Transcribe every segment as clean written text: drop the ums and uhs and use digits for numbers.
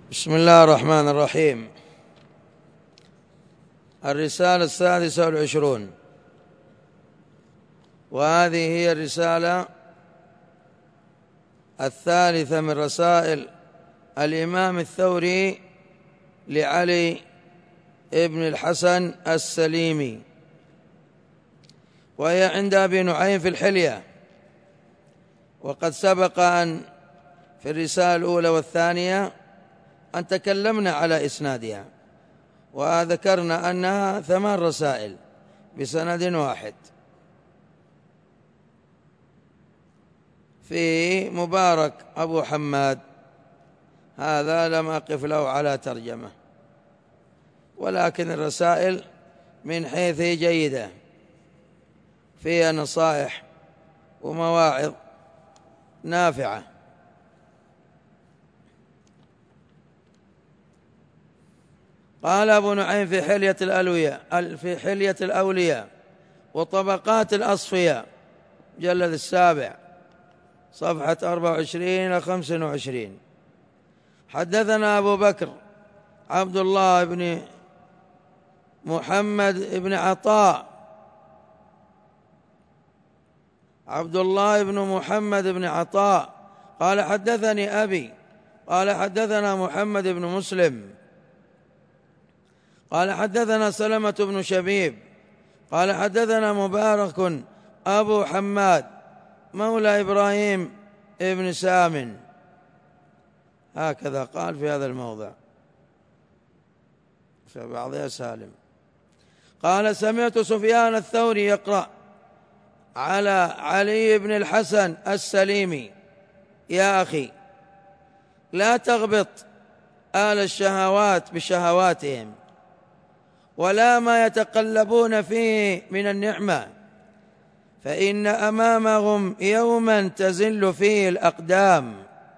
بسم الله الرحمن الرحيم. الرسالة 26، وهذه هي الرسالة 3 من رسائل الإمام الثوري لعلي ابن الحسن السليمي، وهي عند أبي نعيم في الحلية. وقد سبق أن في الرسالة الأولى والثانية أن تكلمنا على إسنادها، وذكرنا أنها 8 رسائل بسند واحد. في مبارك أبو حماد، هذا لم أقف له على ترجمة، ولكن الرسائل من حيث جيدة، فيها نصائح ومواعظ نافعة. قال أبو نعيم في حلية الأولياء وطبقات الأصفياء، مجلد 7 صفحة 24 إلى 25: حدثنا أبو بكر عبد الله بن محمد بن عطاء قال حدثني أبي قال حدثنا محمد بن مسلم قال حدثنا سلمة بن شبيب قال حدثنا مبارك أبو حماد مولى إبراهيم ابن سام، هكذا قال في هذا الموضع، في بعضها سالم. قال سمعت سفيان الثوري يقرأ على علي بن الحسن السليمي: يا أخي، لا تغبط آل الشهوات بشهواتهم، ولا ما يتقلبون فيه من النعمة، فإن أمامهم يوما تزل فيه الأقدام،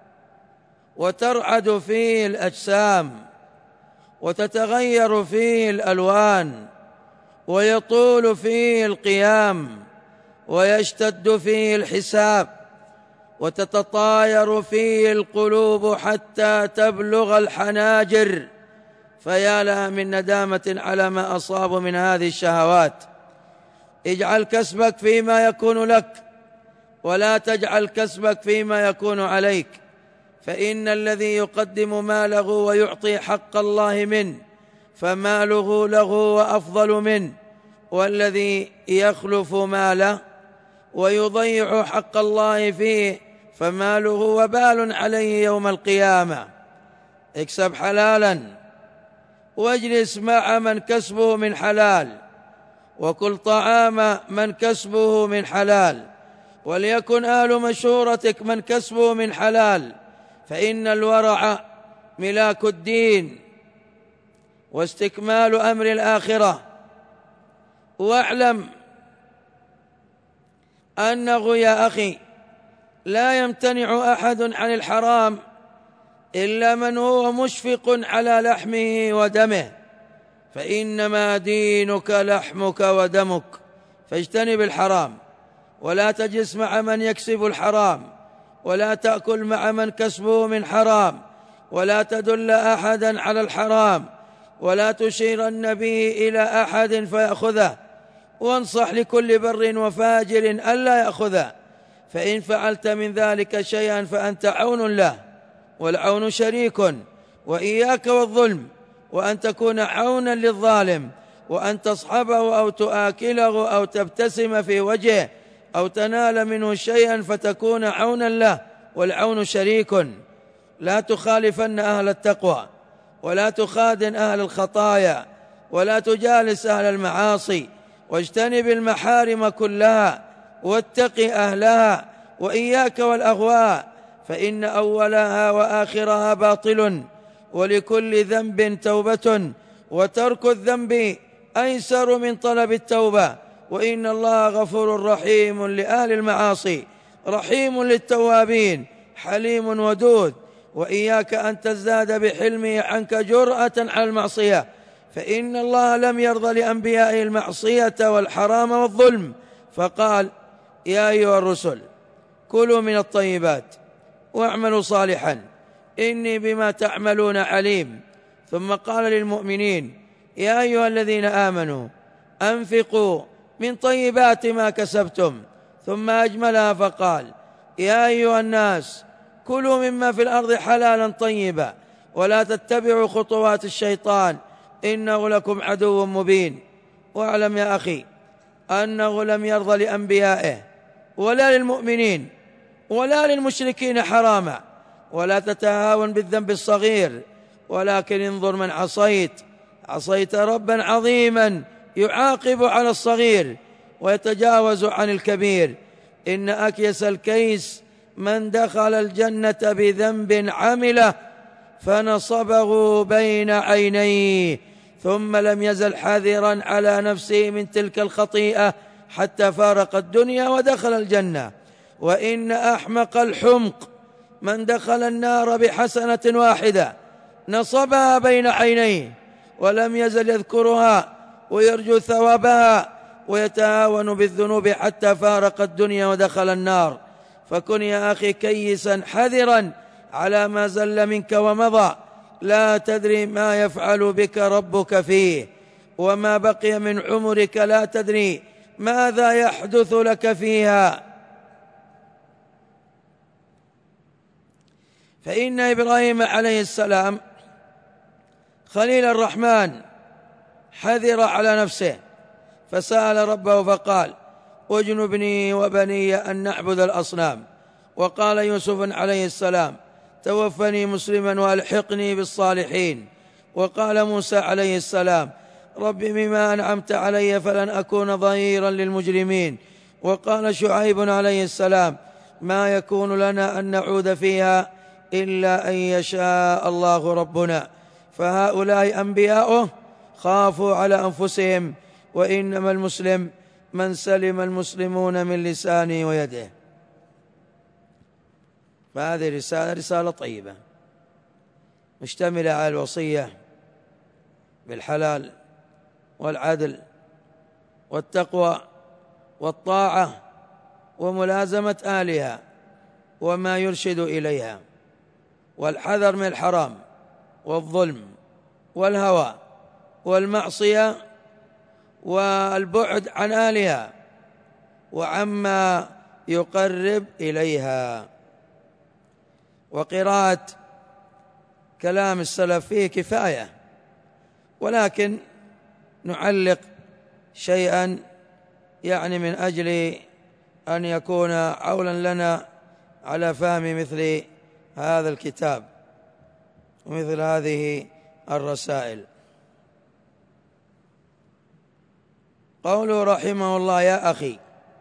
وترعد فيه الأجسام، وتتغير فيه الألوان، ويطول فيه القيام، ويشتد فيه الحساب، وتتطاير فيه القلوب حتى تبلغ الحناجر، فيا لها من ندامة على ما أصاب من هذه الشهوات. اجعل كسبك فيما يكون لك، ولا تجعل كسبك فيما يكون عليك، فإن الذي يقدم ماله ويعطي حق الله منه فماله له وأفضل منه، والذي يخلف ماله ويضيع حق الله فيه فماله وبال عليه يوم القيامة. اكسب حلالا، واجلس مع من كسبه من حلال، وكل طعام من كسبه من حلال، وليكن آل مشورتك من كسبه من حلال، فإن الورع ملاك الدين واستكمال أمر الآخرة. واعلم أنه يا أخي لا يمتنع أحد عن الحرام إلا من هو مشفق على لحمه ودمه، فإنما دينك لحمك ودمك، فاجتنب الحرام، ولا تجلس مع من يكسب الحرام، ولا تأكل مع من كسبه من حرام، ولا تدل أحدا على الحرام، ولا تشيرن به إلى أحد فيأخذه، وانصح لكل بر وفاجر ألا يأخذه، فإن فعلت من ذلك شيئا فأنت عون له، والعون شريك. وإياك والظلم، وأن تكون عونا للظالم، وأن تصحبه أو تآكله أو تبتسم في وجهه أو تنال منه شيئا فتكون عونا له، والعون شريك. لا تخالفن أهل التقوى، ولا تخادن أهل الخطايا، ولا تجالس أهل المعاصي، واجتنب المحارم كلها، واتق أهلها، وإياك والأهواء، فإن أولها وآخرها باطل، ولكل ذنب توبة، وترك الذنب أيسر من طلب التوبة، وإن الله غفور رحيم لأهل المعاصي، رحيم للتوابين، حليم ودود. وإياك أن تزداد بحلمه عنك جرأة على المعصية، فإن الله لم يرضى لأنبيائه المعصية والحرام والظلم، فقال: يا أيها الرسل كلوا من الطيبات واعملوا صالحا إني بما تعملون عليم. ثم قال للمؤمنين: يا أيها الذين آمنوا أنفقوا من طيبات ما كسبتم. ثم أجملها فقال: يا أيها الناس كلوا مما في الأرض حلالا طيبا ولا تتبعوا خطوات الشيطان إنه لكم عدو مبين. واعلم يا أخي أنه لم يرضى لأنبيائه ولا للمؤمنين ولا للمشركين حراما، ولا تتهاون بالذنب الصغير، ولكن انظر من عصيت ربا عظيما يعاقب على الصغير ويتجاوز عن الكبير. إن أكيس الكيس من دخل الجنة بذنب عمله فنصبه بين عينيه ثم لم يزل حذرا على نفسه من تلك الخطيئة حتى فارق الدنيا ودخل الجنة. وإن أحمق الحمق من دخل النار بحسنة واحدة نصبها بين عينيه ولم يزل يذكرها ويرجو ثوابها ويتهاون بالذنوب حتى فارق الدنيا ودخل النار. فكن يا أخي كيسا حذرا على ما زل منك ومضى، لا تدري ما يفعل بك ربك فيه، وما بقي من عمرك لا تدري ماذا يحدث لك فيها. فإن إبراهيم عليه السلام خليل الرحمن حذر على نفسه فسأل ربه فقال: واجنبني وبني أن نعبد الأصنام. وقال يوسف عليه السلام: توفني مسلما وألحقني بالصالحين. وقال موسى عليه السلام: رب بما أنعمت علي فلن أكون ظهيرا للمجرمين. وقال شعيب عليه السلام: ما يكون لنا أن نعود فيها إلا أن يشاء الله ربنا. فهؤلاء أنبياؤه خافوا على أنفسهم، وإنما المسلم من سلم المسلمون من لسانه ويده. فهذه رسالة طيبة مشتملة على الوصية بالحلال والعدل والتقوى والطاعة وملازمة أهلها وما يرشد إليها، والحذر من الحرام والظلم والهوى والمعصية والبعد عن أهلها وعما يقرب إليها. وقراءة كلام السلف فيه كفاية، ولكن نعلق شيئا يعني من أجل أن يكون عونا لنا على فهم مثل هذا الكتاب ومثل هذه الرسائل. قوله رحمه الله: يا أخي،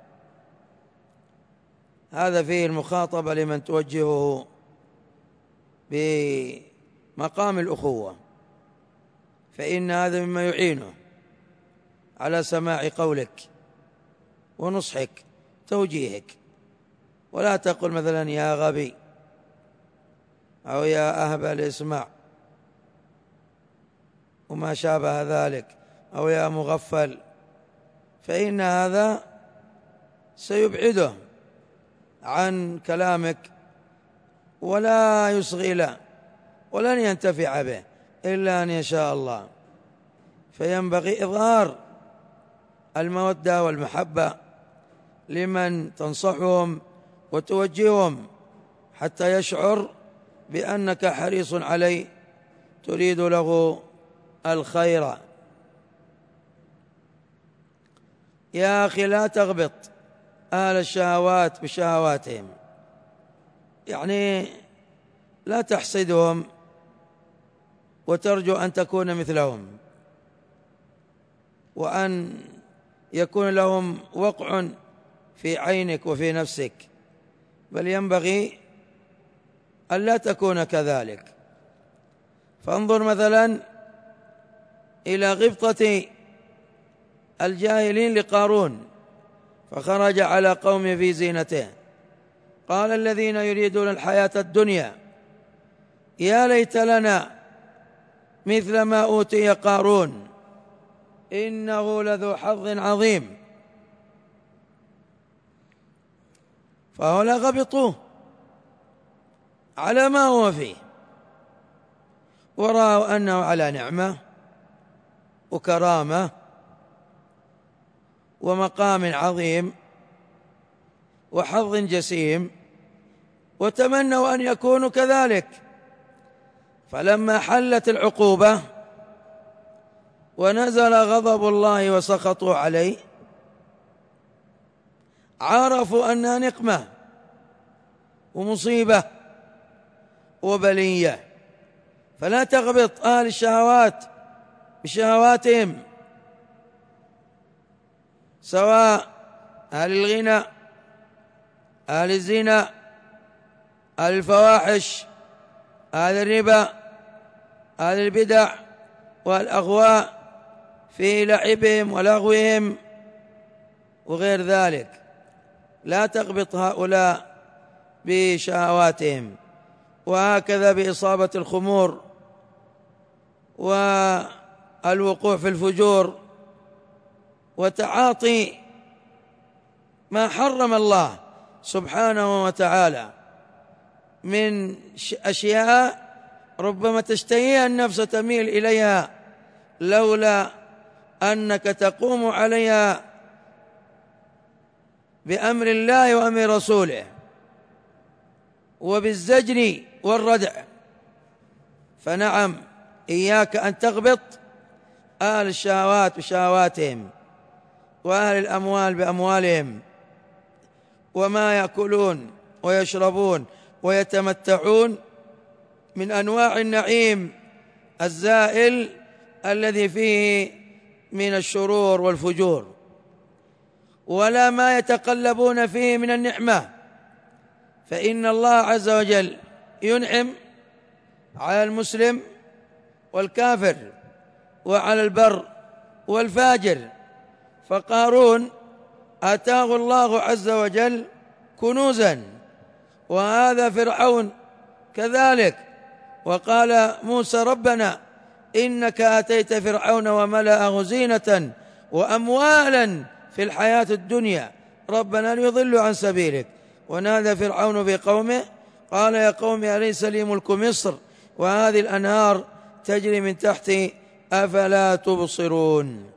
هذا فيه المخاطبة لمن توجهه بمقام الأخوة، فإن هذا مما يعينه على سماع قولك ونصحك توجيهك. ولا تقل مثلا يا غبي أو يا أهبل اسمع وما شابه ذلك، أو يا مغفل، فإن هذا سيبعده عن كلامك ولا يصغي له ولن ينتفع به إلا أن يشاء الله. فينبغي إظهار المودة والمحبة لمن تنصحهم وتوجههم حتى يشعر بأنك حريص عليه تريد له الخير. يا أخي، لا تغبط أهل الشهوات بشهواتهم، يعني لا تحسدهم وترجو أن تكون مثلهم وأن يكون لهم وقع في عينك وفي نفسك، بل ينبغي أن لا تكون كذلك. فانظر مثلا إلى غبطة الجاهلين لقارون فخرج على قوم في زينته. قال الذين يريدون الحياة الدنيا يا ليت لنا مثل ما أوتي قارون إنه لذو حظ عظيم. فهؤلاء غبطوه على ما هو فيه ورأوا أنه على نعمة وكرامة ومقام عظيم وحظ جسيم، وتمنوا أن يكونوا كذلك. فلما حلت العقوبة ونزل غضب الله وسخطوا عليه، عرفوا أنها نقمة ومصيبة وبلية. فلا تغبط أهل الشهوات بشهواتهم، سواء أهل الغنى، أهل الزنا، أهل الفواحش، أهل الربا، أهل البدع والأغواء في لعبهم ولغوهم وغير ذلك. لا تغبط هؤلاء بشهواتهم. وهكذا بإصابة الخمور والوقوع في الفجور وتعاطي ما حرم الله سبحانه وتعالى من أشياء ربما تشتهيها النفس تميل إليها لولا أنك تقوم عليها بأمر الله وأمر رسوله وبالزجر والردع. فنعم، إياك أن تغبط أهل الشهوات بشهواتهم، وأهل الأموال بأموالهم، وما يأكلون ويشربون ويتمتعون من أنواع النعيم الزائل الذي فيه من الشرور والفجور، ولا ما يتقلبون فيه من النعمة. فإن الله عز وجل ينعم على المسلم والكافر وعلى البر والفاجر. فقارون آتاه الله عز وجل كنوزا، وهذا فرعون كذلك. وقال موسى ربنا إنك آتيت فرعون وملأه زينة وأموالا في الحياة الدنيا ربنا ليضلوا عن سبيلك. ونادى فرعون في قومه قال يا قوم أليس لي ملك مصر وهذه الأنهار تجري من تحتي أفلا تبصرون.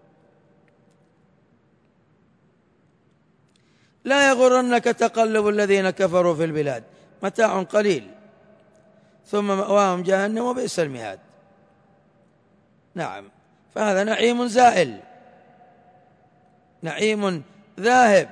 لا يغرنك تقلب الذين كفروا في البلاد، متاع قليل ثم مأواهم جهنم وبئس المهاد. نعم، فهذا نعيم زائل، نعيم ذاهب.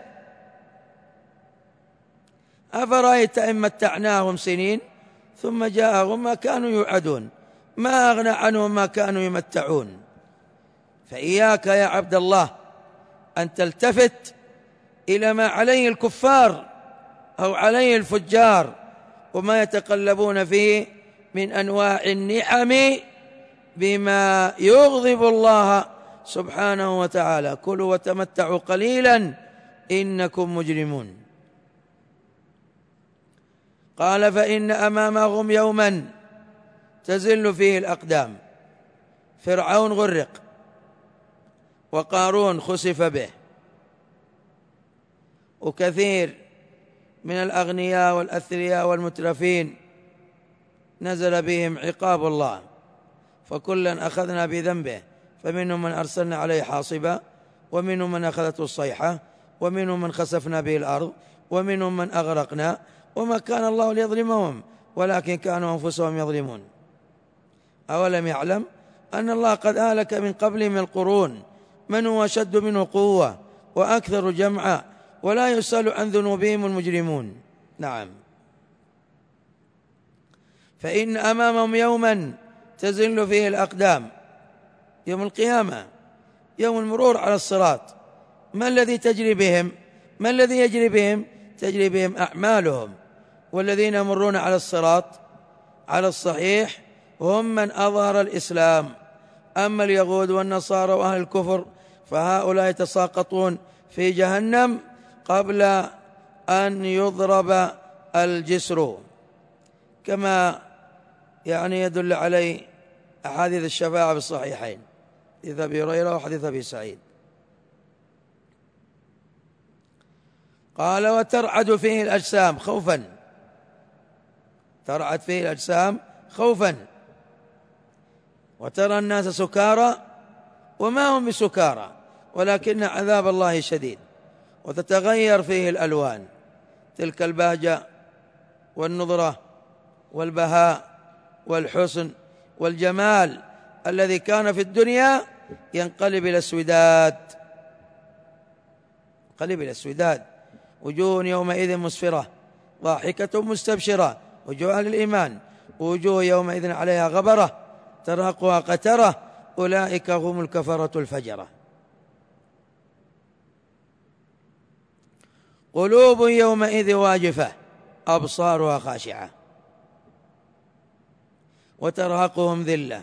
أفرأيت إن متعناهم سنين ثم جاءهم ما كانوا يوعدون ما أغنى عنهم ما كانوا يمتعون. فإياك يا عبد الله أن تلتفت إلى ما عليه الكفار أو عليه الفجار وما يتقلبون فيه من أنواع النعم بما يغضب الله سبحانه وتعالى. كلوا وتمتعوا قليلا إنكم مجرمون. قال فإن أمامهم يوما تزل فيه الأقدام. فرعون غرق وقارون خسف به، وكثير من الأغنياء والأثرياء والمترفين نزل بهم عقاب الله، فكلا أخذنا بذنبه، فمنهم من أرسلنا عليه حاصبا، ومنهم من أخذته الصيحة، ومنهم من خسفنا به الأرض، ومنهم من أغرقنا، وما كان الله ليظلمهم ولكن كانوا أنفسهم يظلمون. أولم يعلم أن الله قد أهلك من قبل من القرون من هو أشد منه قوة وأكثر جمعا ولا يسأل عن ذنوبهم المجرمون. نعم، فإن أمامهم يوما تزل فيه الأقدام، يوم القيامة، يوم المرور على الصراط. ما الذي تجري بهم؟ ما الذي يجري بهم؟ تجري بهم أعمالهم. والذين يمرون على الصراط على الصحيح هم من أظهر الإسلام. أما اليهود والنصارى وأهل الكفر فهؤلاء يتساقطون في جهنم قبل أن يضرب الجسر، كما يدل عليه أحاديث الشفاعة في الصحيحين، حديث أبي هريرة وحديث أبي سعيد. قال وترعد فيه الأجسام خوفا، ترعد فيه الأجسام خوفا وترى الناس سكارى وما هم بسكارى ولكن عذاب الله شديد، وتتغير فيه الألوان، تلك البهجة والنضرة والبهاء والحسن والجمال الذي كان في الدنيا ينقلب إلى السوداد. وجوه يومئذ مسفرة ضاحكة مستبشرة، وجوه أهل الإيمان، وجوه يومئذ عليها غبرة ترهقها قترة، أولئك هم الكفرة الفجرة. قلوب يومئذ واجفة أبصارها خاشعة وترهقهم ذلة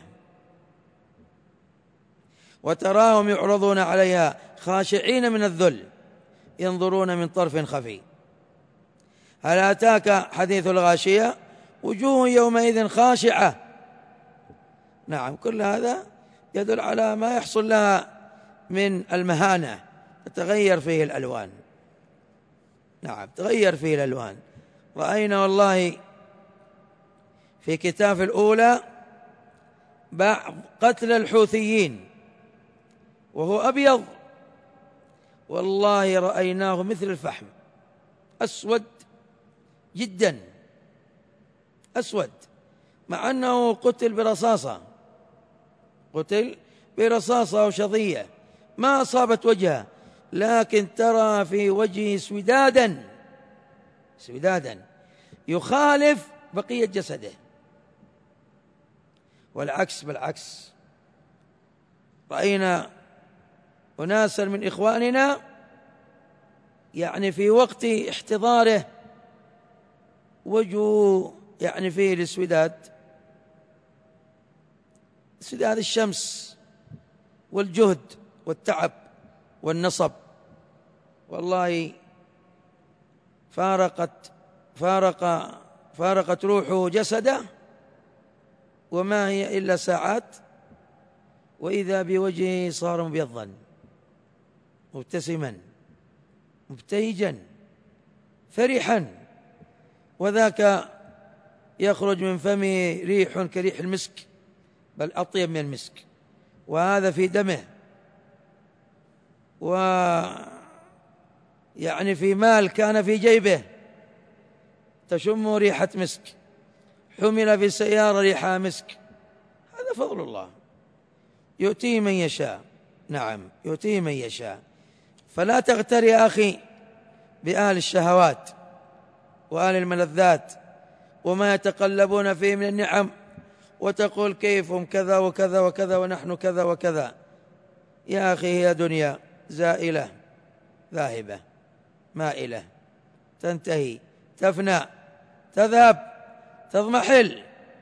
وتراهم يعرضون عليها خاشعين من الذل ينظرون من طرف خفي. هل أتاك حديث الغاشية؟ وجوه يومئذ خاشعة. نعم، كل هذا يدل على ما يحصل لها من المهانة، تتغير فيه الألوان. نعم، تغير فيه الألوان. رأينا والله في كتاف الأولى بعض قتل الحوثيين وهو أبيض، والله رأيناه مثل الفحم، أسود جدا، أسود، مع أنه قتل برصاصة وشظية ما أصابت وجهه، لكن ترى في وجهه سودادا يخالف بقية جسده. والعكس بالعكس، رأينا أناسا من إخواننا يعني في وقت احتضاره وجهه يعني فيه الاسوداد، اسوداد الشمس والجهد والتعب والنصب. والله فارقت روحه جسده، وما هي إلا ساعات، وإذا بوجهه صار مبيضا مبتسما مبتهجا فرحا، وذاك يخرج من فمه ريح كريح المسك، بل أطيب من المسك، وهذا في دمه، ويعني في مال كان في جيبه تشم ريحة مسك، حمل في السيارة ريحها مسك. هذا فضل الله يؤتيه من يشاء. نعم، يؤتيه من يشاء. فلا تغتر يا أخي بأهل الشهوات وأهل الملذات وما يتقلبون فيه من النعم، وتقول كيفهم كذا وكذا وكذا ونحن كذا وكذا. يا أخي، هي دنيا زائلة ذاهبة مائلة، تنتهي، تفنى، تذهب، تضمحل.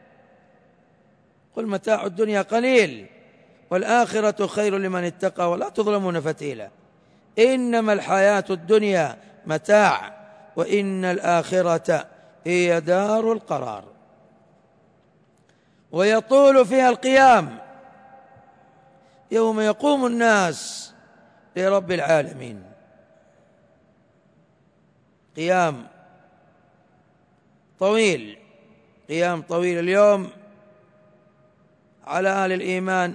قل متاع الدنيا قليل والآخرة خير لمن اتقى ولا تظلمون فتيلا. إنما الحياة الدنيا متاع وإن الآخرة هي دار القرار. ويطول فيها القيام يوم يقوم الناس لرب العالمين. قيام طويل اليوم على أهل الإيمان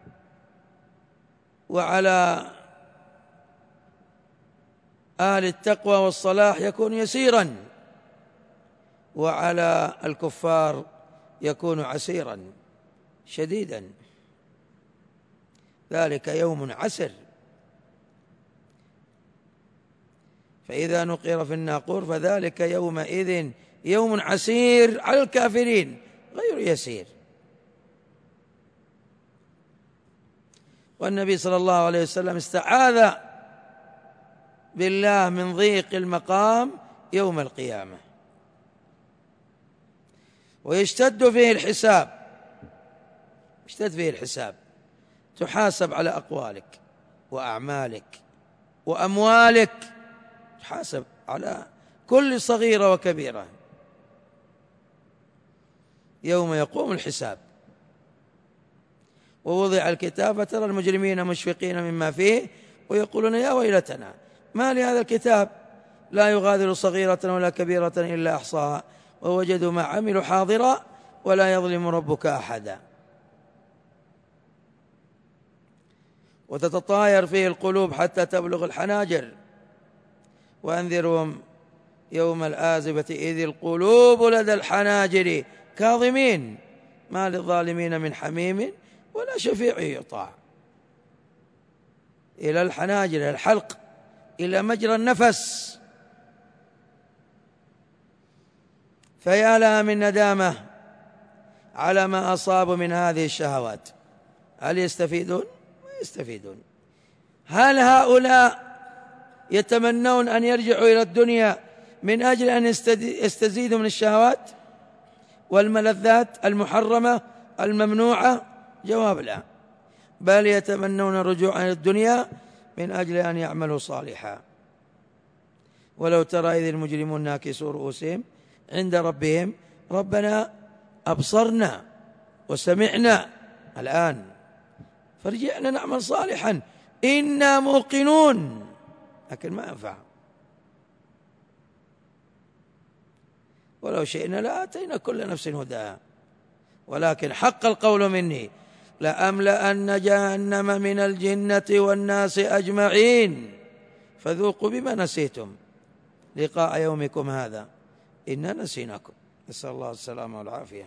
وعلى أهل التقوى والصلاح يكون يسيرا، وعلى الكفار يكون عسيرا شديدا. ذلك يوم عسر، فإذا نقر في الناقور فذلك يومئذ يوم عسير على الكافرين غير يسير. والنبي صلى الله عليه وسلم استعاذ بالله من ضيق المقام يوم القيامة، ويشتد فيه الحساب، تحاسب على أقوالك وأعمالك وأموالك، تحاسب على كل صغيرة وكبيرة يوم يقوم الحساب. ووضع الكتاب فترى المجرمين مشفقين مما فيه ويقولون يا ويلتنا ما لهذا الكتاب لا يغادر صغيرة ولا كبيرة إلا أحصاها ووجدوا ما عملوا حاضرا ولا يظلم ربك أحدا. وتتطاير فيه القلوب حتى تبلغ الحناجر. وأنذرهم يوم الآزفة إذ القلوب لدى الحناجر كاظمين ما للظالمين من حميم ولا شفيع يطاع. إلى الحناجر، إلى الحلق، إلى مجرى النفس. فيا لها من ندامة على ما أصاب من هذه الشهوات. هل يستفيدون؟ ما يستفيدون. هل هؤلاء يتمنون أن يرجعوا إلى الدنيا من أجل أن يستزيدوا من الشهوات والملذات المحرمة الممنوعة؟ جواب لا، بل يتمنون الرجوع إلى الدنيا من أجل أن يعملوا صالحا. ولو ترى إذ المجرمون ناكسوا رؤوسهم عند ربهم ربنا أبصرنا وسمعنا الآن فارجعنا نعمل صالحا إنا موقنون. لكن ما ينفع. ولو شئنا لآتينا كل نفس هداها ولكن حق القول مني لأملأن جهنم من الجنة والناس أجمعين فذوقوا بما نسيتم لقاء يومكم هذا إنا نسيناكم. نسأل الله السلامة والعافية.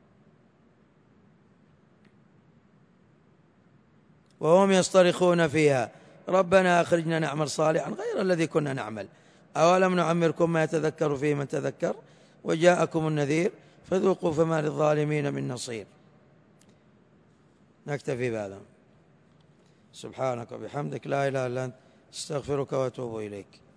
وهم يصطرخون فيها ربنا أخرجنا نعمل صالحا غير الذي كنا نعمل أولم نعمركم ما يتذكر فيه من تذكر وجاءكم النذير فذوقوا فما للظالمين من نصير. نكتفي بهذا. سبحانك وبحمدك لا إله إلا أنت استغفرك وأتوب إليك.